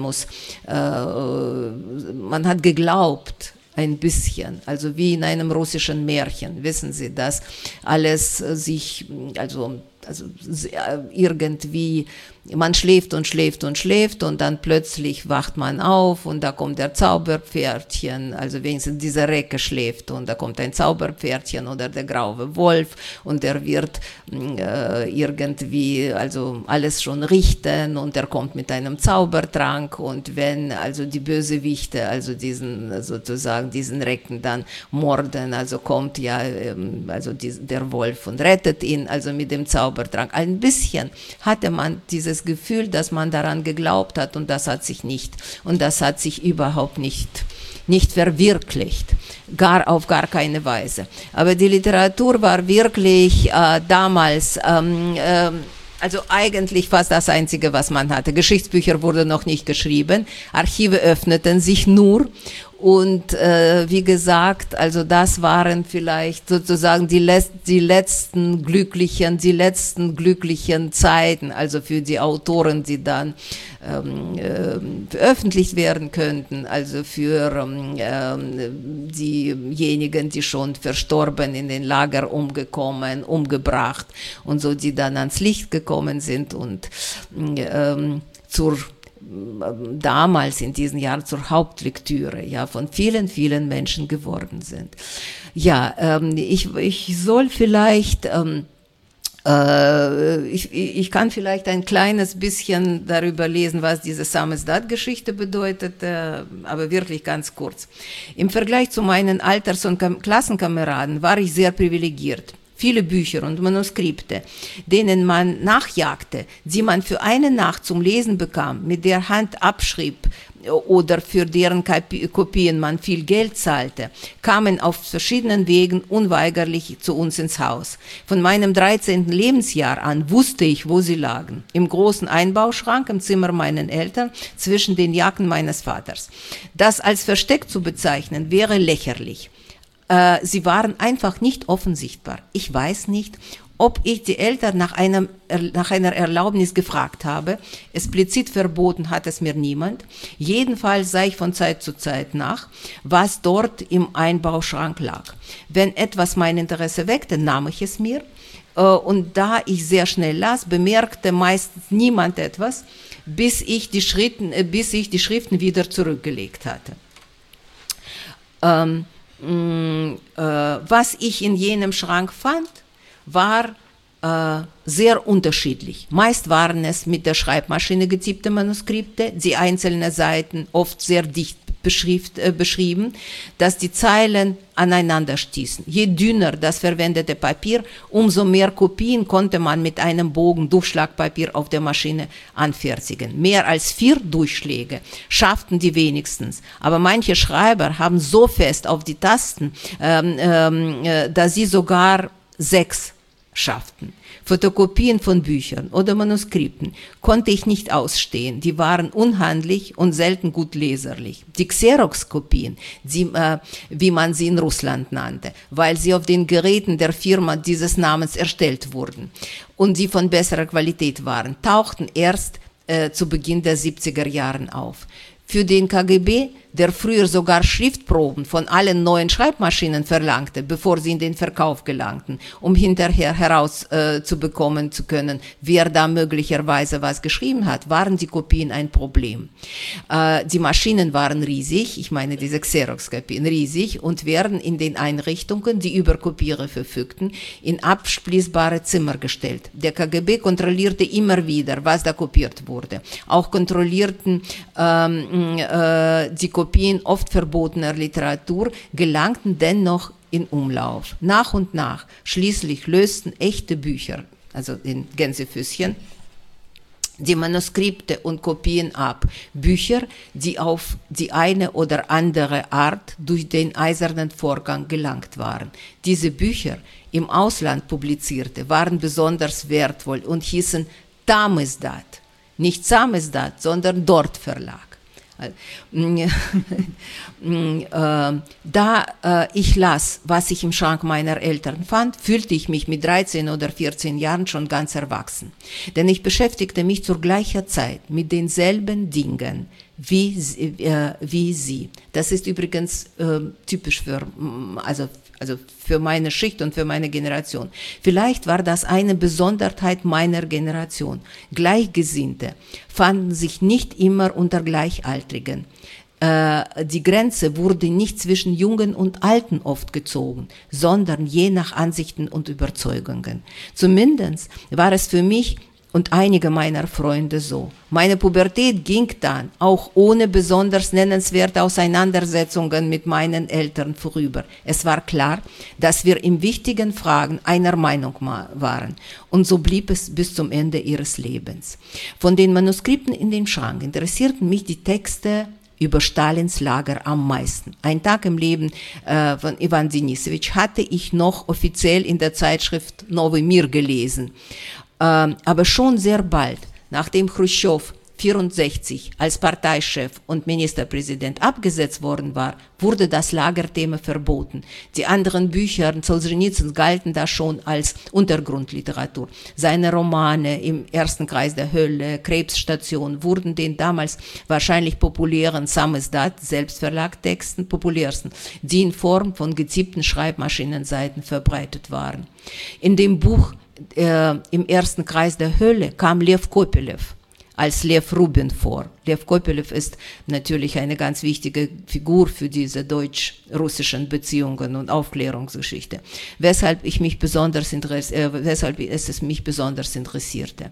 hat geglaubt, ein bisschen, also wie in einem russischen Märchen, wissen Sie, dass alles sich, also irgendwie, man schläft und schläft und schläft und dann plötzlich wacht man auf und da kommt der Zauberpferdchen, also wenigstens diese Recke schläft und da kommt ein Zauberpferdchen oder der graue Wolf und der wird irgendwie, also alles schon richten und er kommt mit einem Zaubertrank, und wenn also die Bösewichte, also diesen Recken dann morden, also kommt ja der Wolf und rettet ihn, also mit dem Zaubertrank. Ein bisschen hatte man dieses Gefühl, dass man daran geglaubt hat, und das hat sich überhaupt nicht verwirklicht, auf gar keine Weise. Aber die Literatur war wirklich damals, also eigentlich fast das Einzige, was man hatte. Geschichtsbücher wurden noch nicht geschrieben, Archive öffneten sich nur. Und wie gesagt, also das waren vielleicht sozusagen die letzten glücklichen Zeiten, also für die Autoren, die dann veröffentlicht werden könnten, also für diejenigen, die schon verstorben, in den Lager umgebracht und so, die dann ans Licht gekommen sind und damals in diesen Jahren zur Hauptlektüre, ja, von vielen, vielen Menschen geworden sind. Ja, ich soll vielleicht, ich kann vielleicht ein kleines bisschen darüber lesen, was diese Samizdat-Geschichte bedeutet, aber wirklich ganz kurz. Im Vergleich zu meinen Alters- und Klassenkameraden war ich sehr privilegiert. Viele Bücher und Manuskripte, denen man nachjagte, die man für eine Nacht zum Lesen bekam, mit der Hand abschrieb oder für deren Kopien man viel Geld zahlte, kamen auf verschiedenen Wegen unweigerlich zu uns ins Haus. Von meinem 13. Lebensjahr an wusste ich, wo sie lagen. Im großen Einbauschrank im Zimmer meiner Eltern, zwischen den Jacken meines Vaters. Das als Versteck zu bezeichnen, wäre lächerlich. Sie waren einfach nicht offensichtbar. Ich weiß nicht, ob ich die Eltern nach einer Erlaubnis gefragt habe. Explizit verboten hat es mir niemand. Jedenfalls sah ich von Zeit zu Zeit nach, was dort im Einbauschrank lag. Wenn etwas mein Interesse weckte, nahm ich es mir. Und da ich sehr schnell las, bemerkte meistens niemand etwas, bis ich die Schriften wieder zurückgelegt hatte. Was ich in jenem Schrank fand, war sehr unterschiedlich. Meist waren es mit der Schreibmaschine getippte Manuskripte, die einzelnen Seiten oft sehr dicht beschrieben, dass die Zeilen aneinander stießen. Je dünner das verwendete Papier, umso mehr Kopien konnte man mit einem Bogen Durchschlagpapier auf der Maschine anfertigen. Mehr als 4 Durchschläge schafften die wenigstens. Aber manche Schreiber haben so fest auf die Tasten, dass sie sogar 6 schafften. Fotokopien von Büchern oder Manuskripten konnte ich nicht ausstehen. Die waren unhandlich und selten gut leserlich. Die Xerox-Kopien, wie man sie in Russland nannte, weil sie auf den Geräten der Firma dieses Namens erstellt wurden und die von besserer Qualität waren, tauchten erst zu Beginn der 70er Jahren auf. Für den KGB, der früher sogar Schriftproben von allen neuen Schreibmaschinen verlangte, bevor sie in den Verkauf gelangten, um hinterher herauszubekommen zu können, wer da möglicherweise was geschrieben hat, waren die Kopien ein Problem. Die Maschinen waren riesig, ich meine diese Xerox-Kopien riesig, und werden in den Einrichtungen, die über Kopierer verfügten, in abschließbare Zimmer gestellt. Der KGB kontrollierte immer wieder, was da kopiert wurde. Auch kontrollierten die Kopien oft verbotener Literatur gelangten dennoch in Umlauf. Nach und nach, schließlich lösten echte Bücher, also in Gänsefüßchen, die Manuskripte und Kopien ab. Bücher, die auf die eine oder andere Art durch den eisernen Vorgang gelangt waren. Diese Bücher, im Ausland publizierte, waren besonders wertvoll und hießen Tamizdat. Nicht Samizdat, sondern Dort Verlag. Da ich las, was ich im Schrank meiner Eltern fand, fühlte ich mich mit 13 oder 14 Jahren schon ganz erwachsen. Denn ich beschäftigte mich zur gleichen Zeit mit denselben Dingen wie sie. Das ist übrigens typisch für meine Schicht und für meine Generation. Vielleicht war das eine Besonderheit meiner Generation. Gleichgesinnte fanden sich nicht immer unter Gleichaltrigen. Die Grenze wurde nicht zwischen Jungen und Alten oft gezogen, sondern je nach Ansichten und Überzeugungen. Zumindest war es für mich und einige meiner Freunde so. Meine Pubertät ging dann, auch ohne besonders nennenswerte Auseinandersetzungen mit meinen Eltern vorüber. Es war klar, dass wir in wichtigen Fragen einer Meinung waren. Und so blieb es bis zum Ende ihres Lebens. Von den Manuskripten in dem Schrank interessierten mich die Texte über Stalins Lager am meisten. Ein Tag im Leben von Iwan Denisowitsch hatte ich noch offiziell in der Zeitschrift Novy Mir gelesen. Aber schon sehr bald, nachdem Chruschtschow 1964 als Parteichef und Ministerpräsident abgesetzt worden war, wurde das Lagerthema verboten. Die anderen Bücher Solschenitsyns galten da schon als Untergrundliteratur. Seine Romane Im ersten Kreis der Hölle, Krebsstation wurden den damals wahrscheinlich populären Samizdat Selbstverlagtexten populärsten, die in Form von gezippten Schreibmaschinenseiten verbreitet waren. In dem Buch Im ersten Kreis der Hölle kam Lew Kopelew als Lew Rubin vor. Lew Kopelew ist natürlich eine ganz wichtige Figur für diese deutsch-russischen Beziehungen und Aufklärungsgeschichte, weshalb es mich besonders interessierte.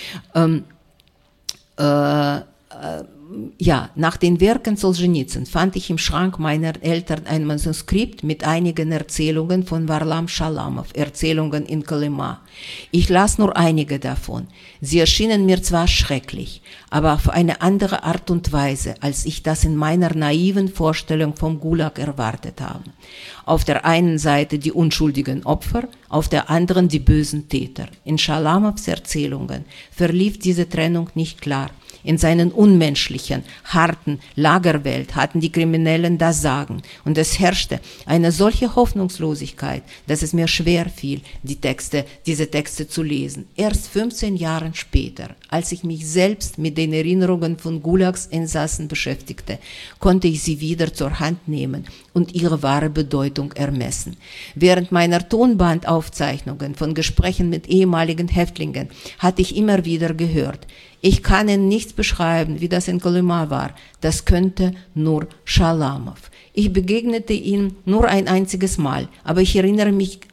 Nach den Werken Solschenitsyns fand ich im Schrank meiner Eltern ein Manuskript mit einigen Erzählungen von Warlam Schalamow, Erzählungen in Kolyma. Ich las nur einige davon. Sie erschienen mir zwar schrecklich, aber auf eine andere Art und Weise, als ich das in meiner naiven Vorstellung vom Gulag erwartet habe. Auf der einen Seite die unschuldigen Opfer, auf der anderen die bösen Täter. In Schalamows Erzählungen verlief diese Trennung nicht klar. In seinen unmenschlichen, harten Lagerwelt hatten die Kriminellen das Sagen. Und es herrschte eine solche Hoffnungslosigkeit, dass es mir schwer fiel, diese Texte zu lesen. Erst 15 Jahre später, als ich mich selbst mit den Erinnerungen von Gulagsinsassen beschäftigte, konnte ich sie wieder zur Hand nehmen und ihre wahre Bedeutung ermessen. Während meiner Tonbandaufzeichnungen von Gesprächen mit ehemaligen Häftlingen hatte ich immer wieder gehört: Ich kann Ihnen nichts beschreiben, wie das in Kolyma war. Das könnte nur Schalamow. Ich begegnete ihm nur ein einziges Mal, aber ich erinnere mich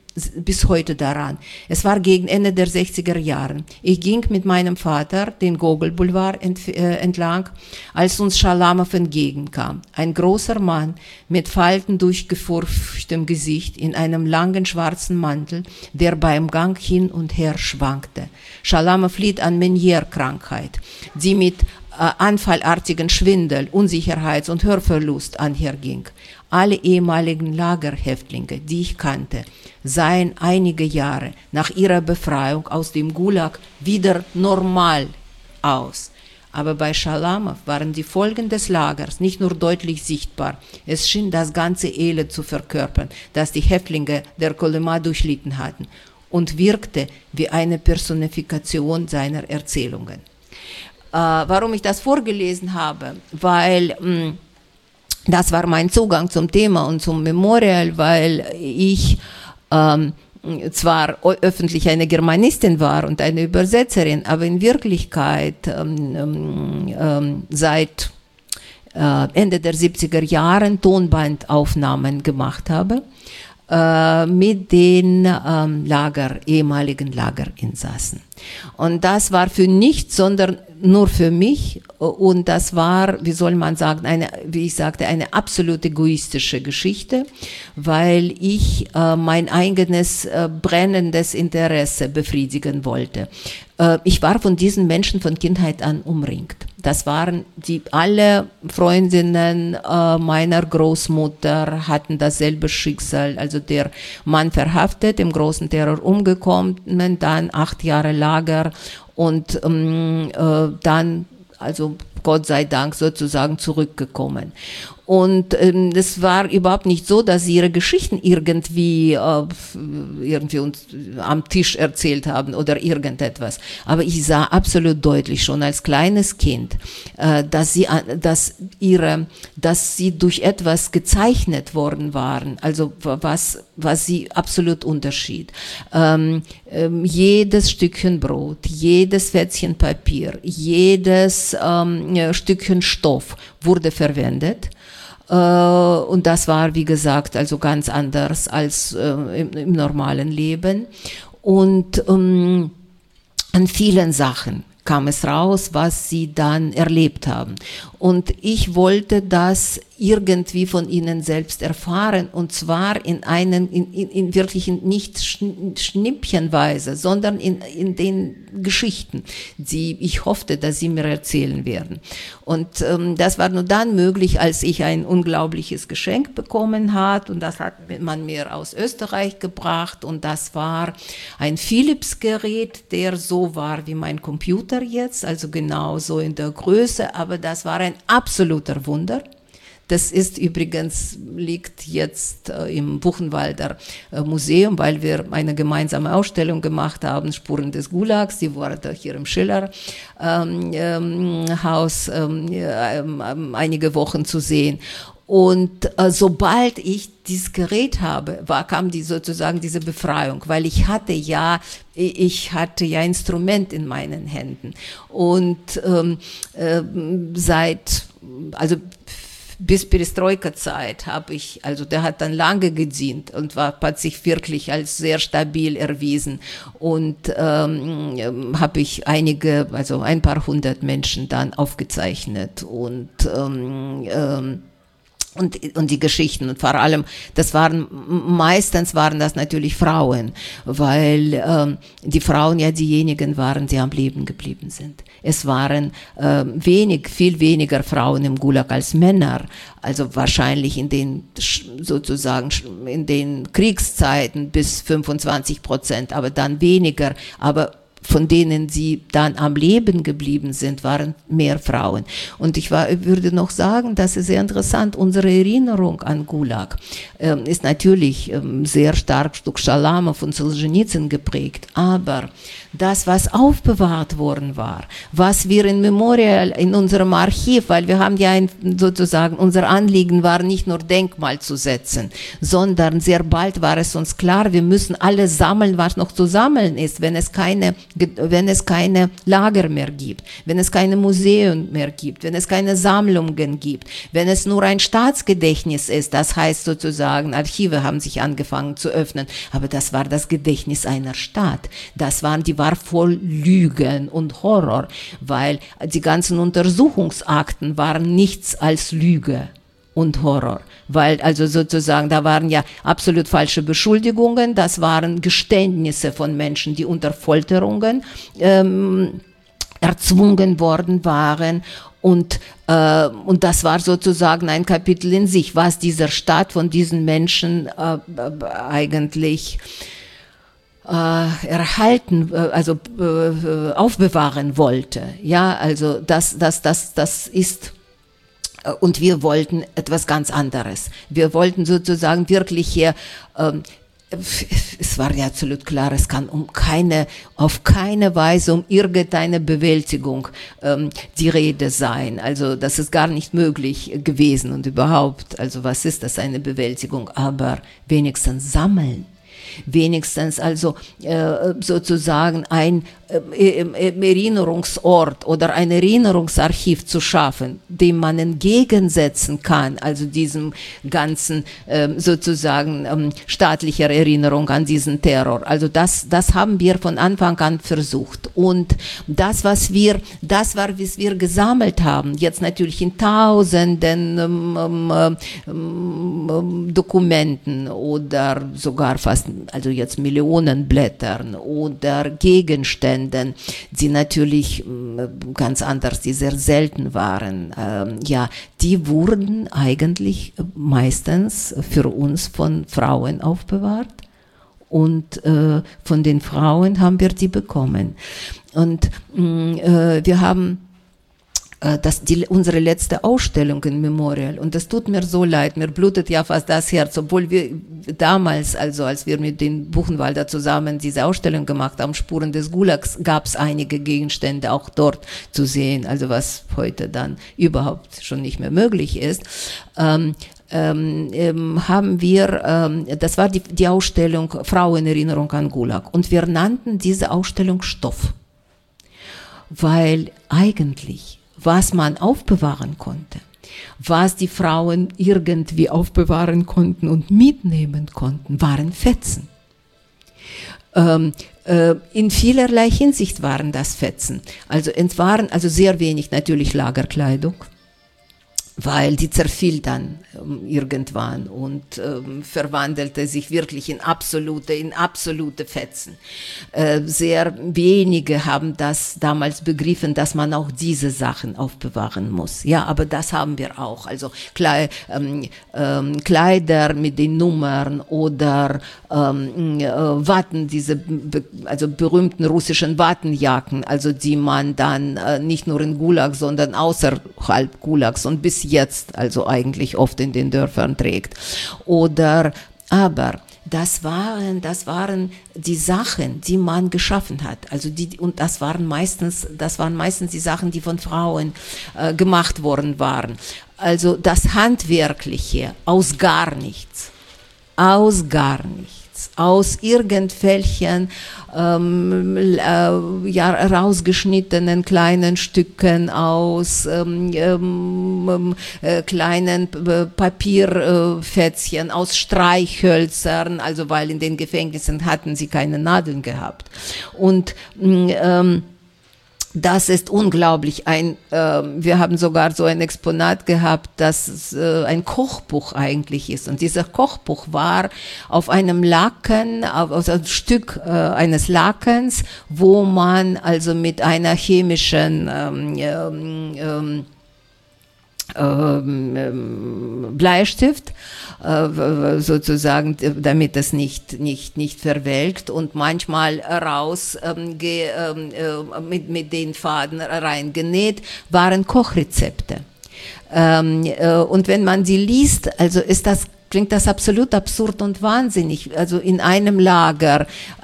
bis heute daran. Es war gegen Ende der 60er Jahre. Ich ging mit meinem Vater den Gogol-Boulevard entlang, als uns Schalamow entgegenkam. Ein großer Mann mit Falten durchgefurchtem Gesicht in einem langen schwarzen Mantel, der beim Gang hin und her schwankte. Schalamow litt an Meniere-Krankheit, die mit anfallartigen Schwindel, Unsicherheits- und Hörverlust einherging. Alle ehemaligen Lagerhäftlinge, die ich kannte, seien einige Jahre nach ihrer Befreiung aus dem Gulag wieder normal aus. Aber bei Schalamow waren die Folgen des Lagers nicht nur deutlich sichtbar, es schien das ganze Elend zu verkörpern, das die Häftlinge der Kolyma durchlitten hatten, und wirkte wie eine Personifikation seiner Erzählungen. Warum ich das vorgelesen habe? Weil das war mein Zugang zum Thema und zum Memorial, weil ich zwar öffentlich eine Germanistin war und eine Übersetzerin, aber in Wirklichkeit seit Ende der 70er Jahren Tonbandaufnahmen gemacht habe mit den ehemaligen Lagerinsassen. Und das war für nichts, sondern nur für mich, und das war, wie soll man sagen, wie ich sagte, eine absolut egoistische Geschichte, weil ich mein eigenes brennendes Interesse befriedigen wollte. Ich war von diesen Menschen von Kindheit an umringt. Das waren alle Freundinnen meiner Großmutter hatten dasselbe Schicksal, also der Mann verhaftet, im großen Terror umgekommen, dann 8 Jahre Lager und dann, also Gott sei Dank, sozusagen zurückgekommen. Und es war überhaupt nicht so, dass sie ihre Geschichten irgendwie uns am Tisch erzählt haben oder irgendetwas. Aber ich sah absolut deutlich schon als kleines Kind, dass sie durch etwas gezeichnet worden waren. Also was sie absolut unterschied. Jedes Stückchen Brot, jedes Fetzchen Papier, jedes Stückchen Stoff wurde verwendet. Und das war, wie gesagt, also ganz anders als im normalen Leben. Und an vielen Sachen kam es raus, was sie dann erlebt haben. Und ich wollte das irgendwie von ihnen selbst erfahren, und zwar in wirklich nicht schnippchenweise, sondern in den Geschichten, die ich hoffte, dass sie mir erzählen werden. Und das war nur dann möglich, als ich ein unglaubliches Geschenk bekommen hat, und das hat man mir aus Österreich gebracht, und das war ein Philips-Gerät, der so war wie mein Computer jetzt, also genau so in der Größe, aber das war ein absoluter Wunder. Das ist übrigens, liegt jetzt im Buchenwalder Museum, weil wir eine gemeinsame Ausstellung gemacht haben, Spuren des Gulags, die wurde hier im Schiller Haus einige Wochen zu sehen. Und sobald ich dieses Gerät habe, kam sozusagen diese Befreiung, weil ich hatte ja Instrument in meinen Händen. Und bis Perestroika-Zeit der hat dann lange gedient und hat sich wirklich als sehr stabil erwiesen, und habe ich ein paar hundert Menschen dann aufgezeichnet und die Geschichten, und vor allem, meistens waren das natürlich Frauen, weil die Frauen ja diejenigen waren, die am Leben geblieben sind. Es waren viel weniger Frauen im Gulag als Männer, also wahrscheinlich in den Kriegszeiten bis 25%, aber dann weniger, aber von denen, die dann am Leben geblieben sind, waren mehr Frauen. Und ich würde noch sagen, das ist sehr interessant, unsere Erinnerung an Gulag ist natürlich sehr stark durch Schalamow und Solzhenitsyn geprägt, aber das, was aufbewahrt worden war, was wir in Memorial, in unserem Archiv, weil wir haben ja unser Anliegen war nicht nur Denkmal zu setzen, sondern sehr bald war es uns klar, wir müssen alles sammeln, was noch zu sammeln ist. Wenn es keine wenn es keine Lager mehr gibt, wenn es keine Museen mehr gibt, wenn es keine Sammlungen gibt, wenn es nur ein Staatsgedächtnis ist, das heißt sozusagen, Archive haben sich angefangen zu öffnen, aber das war das Gedächtnis einer Stadt. Die war voll Lügen und Horror, weil die ganzen Untersuchungsakten waren nichts als Lüge und Horror, weil also sozusagen, da waren ja absolut falsche Beschuldigungen, das waren Geständnisse von Menschen, die unter Folterungen erzwungen worden waren. Und das war sozusagen ein Kapitel in sich, was dieser Staat von diesen Menschen eigentlich erhalten, also aufbewahren wollte. Ja, also das ist, und wir wollten etwas ganz anderes. Wir wollten sozusagen wirklich hier, es war ja absolut klar, es kann auf keine Weise um irgendeine Bewältigung die Rede sein. Also das ist gar nicht möglich gewesen und überhaupt, also was ist das, eine Bewältigung? Aber wenigstens sammeln. Wenigstens also sozusagen ein Erinnerungsort oder ein Erinnerungsarchiv zu schaffen, dem man entgegensetzen kann, also diesem ganzen sozusagen staatlicher Erinnerung an diesen Terror. Also das haben wir von Anfang an versucht. Und das, was wir gesammelt haben, jetzt natürlich in tausenden Dokumenten oder sogar fast, also jetzt Millionen Blättern oder Gegenständen, die natürlich ganz anders, die sehr selten waren, die wurden eigentlich meistens für uns von Frauen aufbewahrt und von den Frauen haben wir die bekommen. Und wir haben unsere letzte Ausstellung in Memorial, und das tut mir so leid, mir blutet ja fast das Herz, obwohl wir damals, also als wir mit den Buchenwalder zusammen diese Ausstellung gemacht haben, Spuren des Gulags, gab es einige Gegenstände auch dort zu sehen, also was heute dann überhaupt schon nicht mehr möglich ist. Haben wir, das war die Ausstellung Frauenerinnerung an Gulag, und wir nannten diese Ausstellung Stoff, weil eigentlich was man aufbewahren konnte, was die Frauen irgendwie aufbewahren konnten und mitnehmen konnten, waren Fetzen. In vielerlei Hinsicht waren das Fetzen. Also es waren also sehr wenig natürlich Lagerkleidung, weil die zerfiel dann irgendwann und verwandelte sich wirklich in absolute Fetzen. Sehr wenige haben das damals begriffen, dass man auch diese Sachen aufbewahren muss. Ja, aber das haben wir auch. Also Kleider mit den Nummern oder Watten, diese also berühmten russischen Wattenjacken, also die man dann nicht nur in Gulag, sondern außerhalb Gulags und bis jetzt also eigentlich oft in den Dörfern trägt. Aber das waren die Sachen, die man geschaffen hat. Also das waren meistens die Sachen, die von Frauen gemacht worden waren. Also das Handwerkliche aus gar nichts. Aus irgendwelchen rausgeschnittenen kleinen Stücken, aus kleinen Papierfätzchen, aus Streichhölzern, also weil in den Gefängnissen hatten sie keine Nadeln gehabt. Und das ist unglaublich. Wir haben sogar so ein Exponat gehabt, das ein Kochbuch eigentlich ist. Und dieser Kochbuch war auf einem Laken, auf einem Stück eines Lakens, wo man also mit einer chemischen Bleistift sozusagen, damit es nicht verwelkt, und manchmal mit den Faden reingenäht, waren Kochrezepte. Und wenn man sie liest, also klingt das absolut absurd und wahnsinnig. Also in einem Lager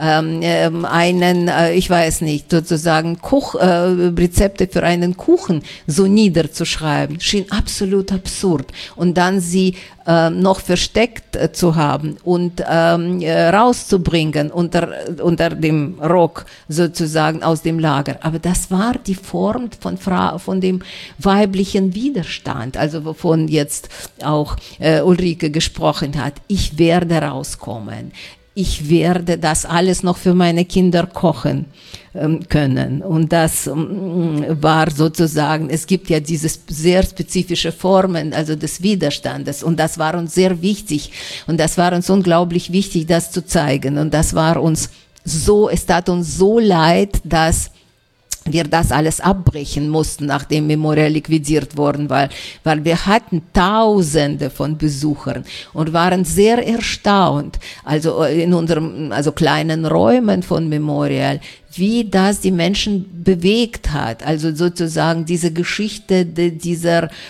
ich weiß nicht, sozusagen Rezepte für einen Kuchen so niederzuschreiben, schien absolut absurd. Und dann sie noch versteckt zu haben und rauszubringen unter dem Rock sozusagen aus dem Lager. Aber das war die Form von dem weiblichen Widerstand, also wovon jetzt auch Ulrike gesprochen hat. Ich werde rauskommen. Ich werde das alles noch für meine Kinder kochen können. Und das war sozusagen, es gibt ja diese sehr spezifische Formen, also des Widerstandes. Und das war uns sehr wichtig. Und das war uns unglaublich wichtig, das zu zeigen. Und das war uns so, es tat uns so leid, dass wir das alles abbrechen mussten, nachdem Memorial liquidiert worden war, weil wir hatten Tausende von Besuchern und waren sehr erstaunt, also in unseren kleinen Räumen von Memorial, wie das die Menschen bewegt hat, also sozusagen diese Geschichte dieses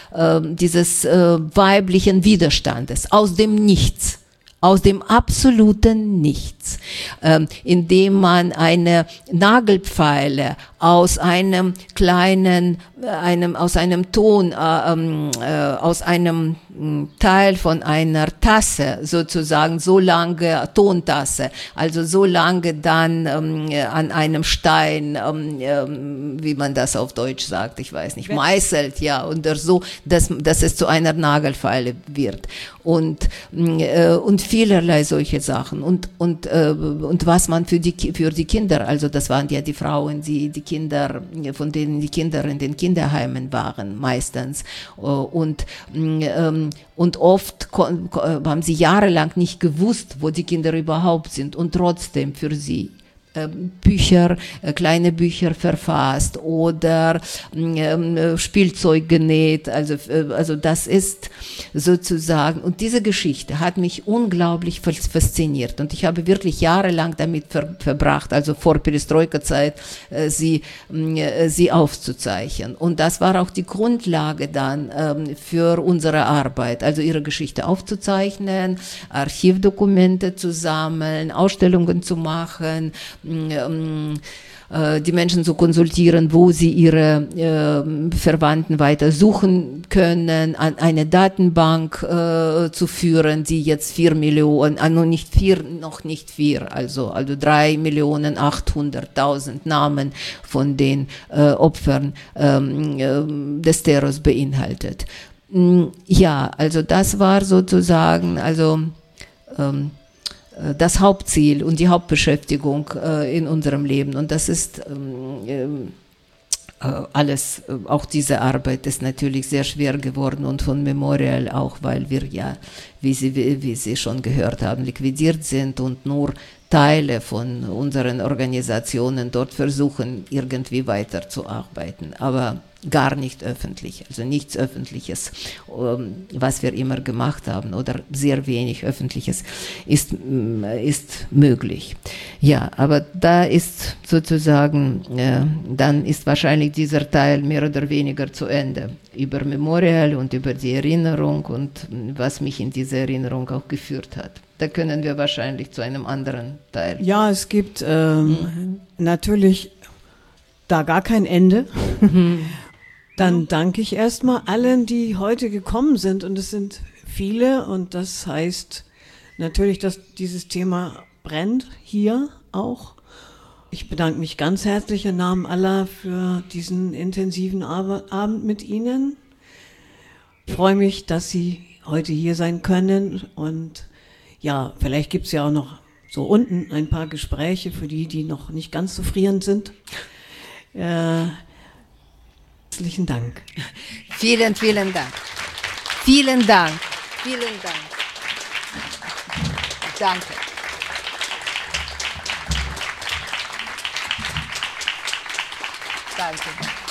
weiblichen Widerstandes aus dem Nichts. Aus dem absoluten Nichts, indem man eine Nagelpfeile aus einem kleinen, aus einem Ton, aus einem Teil von einer Tasse sozusagen, so lange Tontasse, also so lange dann an einem Stein, wie man das auf Deutsch sagt, ich weiß nicht, meißelt, ja, oder so, dass es zu einer Nagelfeile wird. Und vielerlei solche Sachen. Und was man für die Kinder, also das waren ja die Frauen, die Kinder, von denen die Kinder in den Kinderheimen waren, meistens. Und oft haben sie jahrelang nicht gewusst, wo die Kinder überhaupt sind und trotzdem für sie Bücher, kleine Bücher verfasst oder Spielzeug genäht, also das ist sozusagen, und diese Geschichte hat mich unglaublich fasziniert und ich habe wirklich jahrelang damit verbracht, also vor Perestroika-Zeit, sie aufzuzeichnen, und das war auch die Grundlage dann für unsere Arbeit, also ihre Geschichte aufzuzeichnen, Archivdokumente zu sammeln, Ausstellungen zu machen, die Menschen zu konsultieren, wo sie ihre Verwandten weiter suchen können, an eine Datenbank zu führen, die jetzt 4 Millionen, also nicht 4, also 3.800.000 Namen von den Opfern des Terrors beinhaltet. Ja, also das war sozusagen, das Hauptziel und die Hauptbeschäftigung in unserem Leben. Und das ist alles, auch diese Arbeit ist natürlich sehr schwer geworden und von Memorial auch, weil wir ja, wie Sie schon gehört haben, liquidiert sind und nur Teile von unseren Organisationen dort versuchen, irgendwie weiterzuarbeiten, aber gar nicht öffentlich, also nichts Öffentliches, was wir immer gemacht haben, oder sehr wenig Öffentliches ist möglich. Ja, aber da ist sozusagen, dann ist wahrscheinlich dieser Teil mehr oder weniger zu Ende, über Memorial und über die Erinnerung und was mich in diese Erinnerung auch geführt hat. Da können wir wahrscheinlich zu einem anderen Teil. Ja, es gibt natürlich da gar kein Ende. Dann danke ich erstmal allen, die heute gekommen sind, und es sind viele, und das heißt natürlich, dass dieses Thema brennt hier auch. Ich bedanke mich ganz herzlich im Namen aller für diesen intensiven Abend mit Ihnen. Ich freue mich, dass Sie heute hier sein können, und ja, vielleicht gibt es ja auch noch so unten ein paar Gespräche für die noch nicht ganz so frierend sind. Herzlichen Dank. Vielen, vielen Dank. Vielen Dank. Vielen Dank. Danke. Danke.